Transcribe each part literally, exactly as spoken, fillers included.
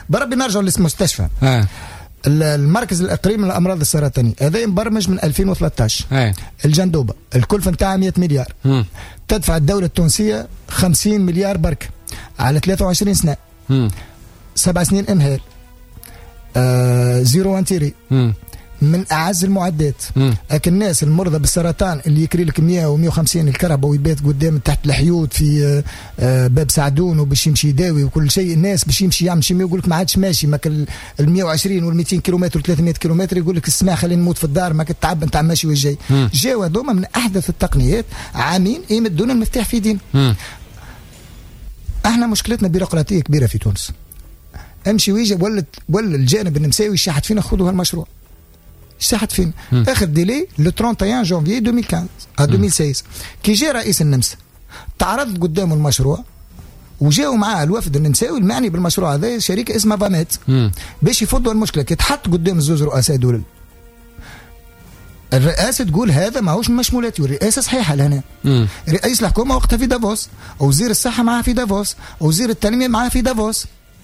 بربي نرجع للمستشفى آه. المركز الاقليمي للامراض السرطانيه هذا مبرمج من ألفين وثلاثة عشر. آه. الجندوبه الكلفه نتاعها مئة مليار. مم. تدفع الدوله التونسيه خمسين مليار برك على ثلاثة وعشرين سنه. مم. سبع سنين امهال. آه زيرو انتيري. مم. من اعز المعدات. مم. لكن الناس المرضى بالسرطان اللي يكري لك مئة ومئة وخمسين الكهرباء ويبات قدام تحت الحيوط في آه باب سعدون وباش يمشي يداوي وكل شيء الناس باش يمشي يعمل شيء يقول لك ما عادش ماشي ماك ال مئة وعشرين وال مئتين كيلومتر و ثلاثمئة كيلومتر يقول لك اسمع خلينا نموت في الدار ماك التعب نتاع ماشي والجاي. جاوا هذوما من احدث التقنيات عامين يمدونا المفتاح في دين. مم. احنا مشكلتنا بيروقراطيه كبيره في تونس. امشي ويجي ولا ولا الجانب النمساوي شحت فينا خذوا هالمشروع. شحت فين؟ مم. اخر ديلي لو واحد وثلاثين جانفي ألفين وخمسطاش ألفين وستة عشر كي جاء رئيس النمسا تعرض قدامه المشروع وجاءوا معاه الوفد النمساوي المعني بالمشروع هذا شركه اسمها فامات باش يفضوا المشكله. كي تحط قدام زوز رؤساء دول الرئاسه تقول هذا ماهوش من مشمولاتي والرئاسه صحيحه لهنا. رئيس الحكومه وقتها في دافوس وزير الصحه معاه في دافوس وزير التنميه معاه في دافوس.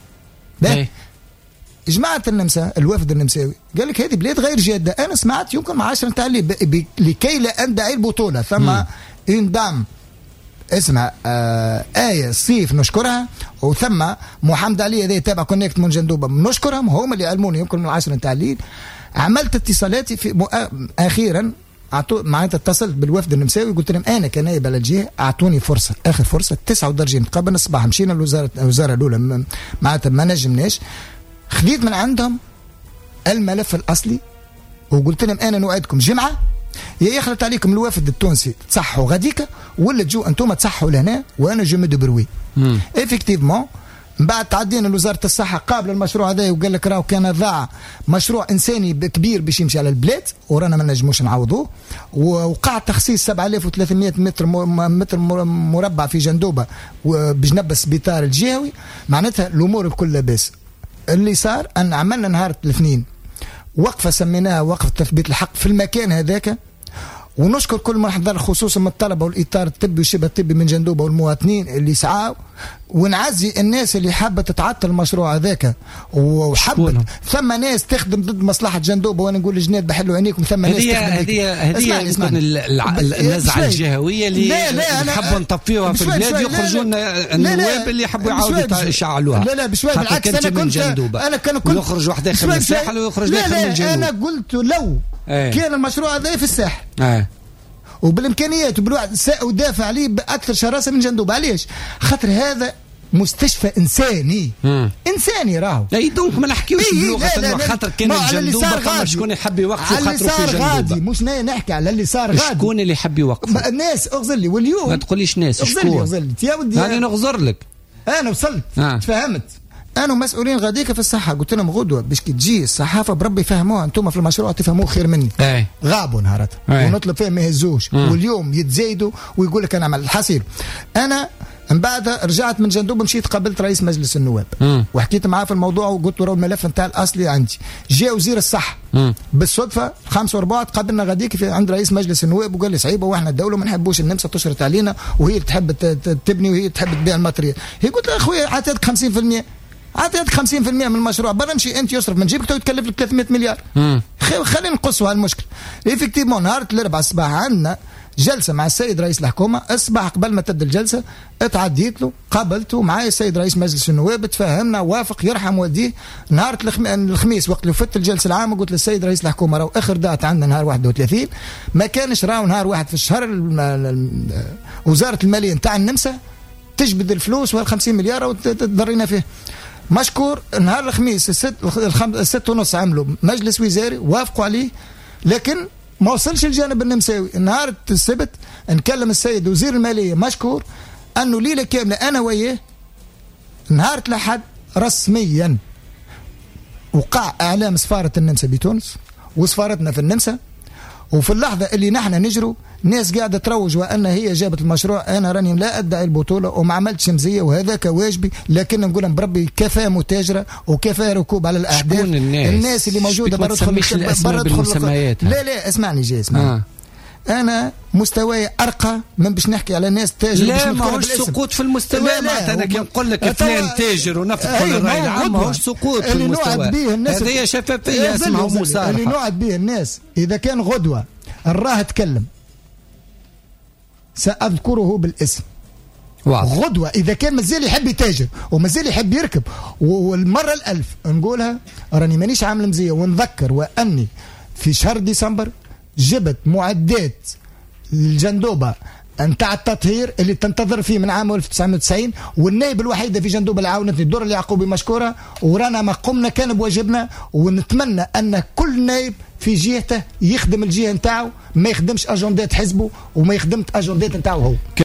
جماعة النمسا الوفد النمساوي قال لك هذه بلاد غير جادة. أنا سمعت يمكن مع عشرة نتاع لكي لا أندعي البطولة ثم يندم اسمها آه آية الصيف نشكرها وثم محمد علي هذا يتابع كونكت من جندوبة نشكرهم هم اللي علموني يمكن من عشرة نتاع الليل. عملت اتصالاتي في مؤ... أخيرا معناتها اتصلت بالوفد النمساوي قلت لهم أنا كنائب على الجهة أعطوني فرصة آخر فرصة تسعة ودرجين قبل الصباح مشينا للوزارة الوزارة الأولى معناتها ما نجمناش. خذيت من عندهم الملف الأصلي وقلت لهم أنا نوعدكم جمعة يا يخلط عليكم الوفد التونسي تصحوا غاديكا ولا تجوا أنتم تصحوا لهنا وأنا جو مي دبروي. إفكتيفمون من بعد تعدينا لوزارة الصحة قابل المشروع هذا وقال لك راهو كان ضاع مشروع إنساني كبير باش يمشي على البلاد ورانا ما نجموش نعوضوه. وقع تخصيص سبعة آلاف وثلاثمئة متر متر مربع في جندوبة بجنب السبيطار الجهوي. معناتها الأمور الكل لاباس. اللي صار أن عملنا نهار الاثنين وقفة سميناها وقفة تثبيت الحق في المكان هذاك ونشكر كل من حضر خصوصا من الطلبة والإطار الطبي والشبه الطبي من جندوبة والمواطنين اللي سعاوا ونعزي الناس اللي حابة تتعطل المشروع هذاك وحبت ثم ناس تخدم ضد مصلحة جندوبة وانا نقول الجناد بحلوا عينيكم ثم ناس تخدم هذه هذه يمكن النزعة الجهوية اللي حبوا نطفيوها في البلاد يخرجوا النواب اللي حبوا يعاودوا يشعلوها. لا لا بشوي بالعكس انا كنت انا كان كنت يخرج واحد داخل من الساحل ويخرج داخل من الجنوب. انا قلت لو أيه. كان المشروع هذا في الساحل أيه. وبالامكانيات وبالواحد ودافع عليه باكثر شراسه من جندوب. علاش؟ خاطر هذا مستشفى انساني. مم. انساني راهو. اي دونك ما نحكيوش بلغه خاطر كان الجندوب فما شكون يحب يوقفوا خاطر في جندوب. مش نحكي على اللي صار غادي. شكون اللي يحب يوقف؟ الناس اغزر لي واليوم ما تقوليش ناس شكون؟ اغزر لي يا ودي انا نغزر لك. انا وصلت آه. تفهمت. انا مسؤولين غاديك في الصحه قلت لهم غدوه باش كي تجي الصحافه بربي يفهموها انتم في المشروع تفهموه خير مني. أي. غابوا نهارتها ونطلب فيهم ما يهزوش واليوم يتزايدوا ويقول لك انا عمل الحصيل. انا من بعد رجعت من جندوب مشيت قابلت رئيس مجلس النواب مم. وحكيت معاه في الموضوع وقلت له الملف نتاع الاصلي عندي. جاء وزير الصحه مم. بالصدفه خمسة واربعة قابلنا غاديك في عند رئيس مجلس النواب وقال لي صعيبه واحنا الدوله ما نحبوش النمسا تشرط علينا وهي تحب تبني وهي تحب تبيع الماتريال. هي قلت له اخويا عطيتك خمسين بالمئة عطيتك خمسين بالمئة من المشروع برمشي انت يصرف من جيبك تكلف لك ثلاثمئة مليار. خلينا نقصوا هالمشكل. افكتيفمون نهار الاربعاء الصباح عندنا جلسه مع السيد رئيس الحكومه. الصباح قبل ما تبدا الجلسه اتعديت له قابلته معايا السيد رئيس مجلس النواب تفاهمنا وافق يرحم والديه. نهار الخميس وقت اللي فت الجلسه العامه قلت للسيد رئيس الحكومه راهو اخر دات عندنا نهار واحد وثلاثين ما كانش راهو نهار واحد في الشهر وزاره الماليه نتاع النمسا تجبد الفلوس وال خمسين مليار وتضرينا فيه. مشكور نهار الخميس الست الست ونص عملوا مجلس وزاري وافقوا عليه لكن ما وصلش الجانب النمساوي. نهار السبت نكلم السيد وزير الماليه مشكور انه ليله كامله انا وياه نهار الاحد رسميا وقع اعلام سفاره النمسا بتونس وسفارتنا في النمسا وفي اللحظه اللي نحن نجروا ناس قاعده تروج وان هي جابت المشروع. انا راني لا ادعي البطوله وما عملتش مزيه وهذاك واجبي لكن نقول بربي كفى متاجره وكفى ركوب على الاحداث. الناس, الناس اللي موجوده برا تدخل برا تدخل لا لا اسمعني جاي اسمعني آه. انا مستواي ارقى من باش نحكي على ناس تاجر. لا ماهوش سقوط في المستوى. معناتها انا كي نقول لك فلان تاجر ونفق كل الراي العام ماهوش سقوط في المستوى. هذه شفافيه اسمها مصالحه اللي نوعد به الناس. اذا كان غدوه الراه تكلم ساذكره بالاسم واضح. غدوه اذا كان مازال يحب يتاجر ومازال يحب يركب والمره الالف نقولها راني مانيش عامل مزيه. ونذكر واني في شهر ديسمبر جبت معدات الجندوبه نتاع التطهير اللي تنتظر فيه من عام ألف وتسعمائة وتسعين، والنائب الوحيده في جندوبه اللي عاونتني الدور اليعقوبي مشكوره، ورانا ما قمنا كان بواجبنا. ونتمنى ان كل نائب في جهته يخدم الجهه نتاعو، ما يخدمش اجندات حزبه وما يخدمش اجندات نتاعو هو.